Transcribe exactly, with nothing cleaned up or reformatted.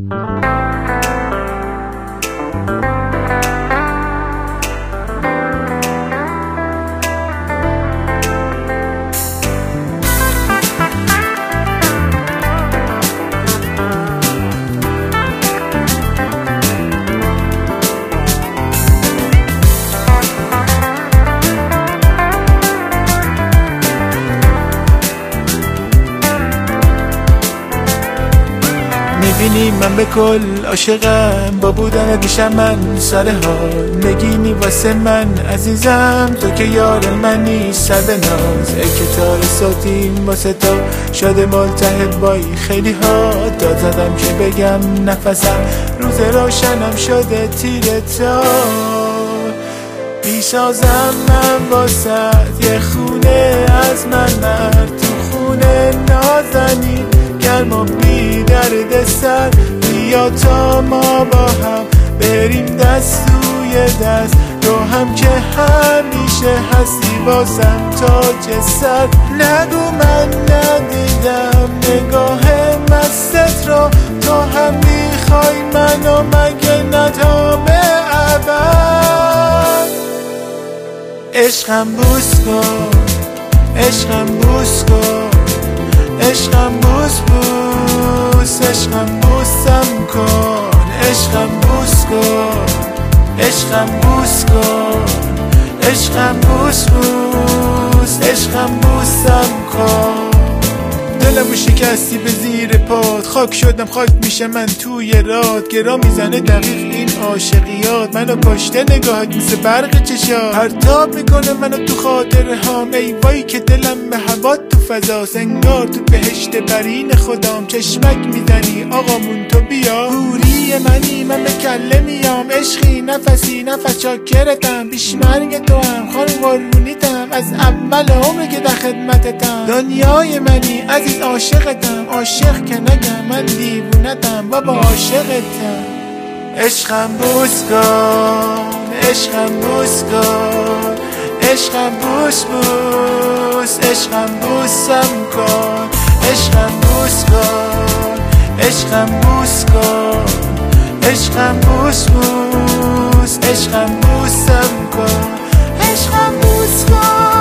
میبینی من به کل عاشقم، با بودن دیشم من سر حال نگینی واسه من عزیزم، تو که یار منی سر به ناز ای که تار ساتیم واسه تو شده ملتحد بایی خیلی ها داد زدم که بگم نفسم روز روشنم شده تیر تا میسازم من واسه یه خونه از من مرد تو خونه نازنین گرم و بی درد سر بیا تا ما با هم بریم دست توی دست تو هم که همیشه هستی واسم تاج سر نگو من ندیدم نگاه مستت رو تو هم میخوای منو مگه نه تا به ابد عشقم بوس کن عشقم بوس کن عشقم بوس بوس عشقم بوسم کن عشقم بوس کن عشقم بوس کن عشقم بوس بوس عشقم بوسم کن دلمو شکستی به زیر پات خاک شدم خاک میشه من توی راد گرا میزنه دقیق این عاشقیات منو پشته نگاهت مثل برق چشات پرتاب میکنه منو تو خاطره هام ای وای که دلم به هوا تو فضاست انگار تو بهشت برین خدام چشمک میزنی آقامون تو بیا حوری منی من به کله میام عشقی نفسی نفس چاکرتم بیش مرگ تو هم خانم قربونیتم از اول عمر که در خدمتتم دنیای منی عزیز عاشقتم عاشق که نگم من دیوونتم بابا عاشقتم عشقم بوس کن عشقم بوس کن عشقم بوس بوس عشقم بوسم کن عشقم بوس کن عشقم بوس کن عشقم بوس بوس عشقم بوسم کن عشقم بوس کن